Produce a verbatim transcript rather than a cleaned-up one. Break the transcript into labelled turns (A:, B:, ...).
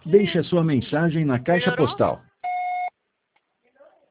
A: Deixe a sua mensagem na caixa
B: Melhorou?
A: postal